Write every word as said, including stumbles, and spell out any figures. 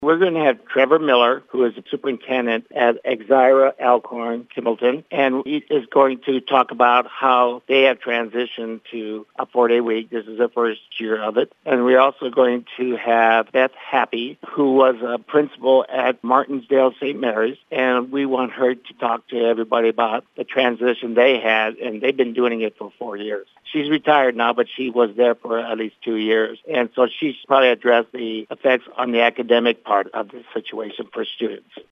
We're going to have Trevor Miller, who is the superintendent at Exira Alcorn Kimballton, and he is going to talk about how they have transitioned to a four-day week. This is the first year of it. And we're also going to have Beth Happy, who was a principal at Martinsdale Saint Mary's, and we want her to talk to everybody about the transition they had, and they've been doing it for four years. She's retired now, but she was there for at least two years, and so she's probably addressed the effects on the academic part of the situation for students.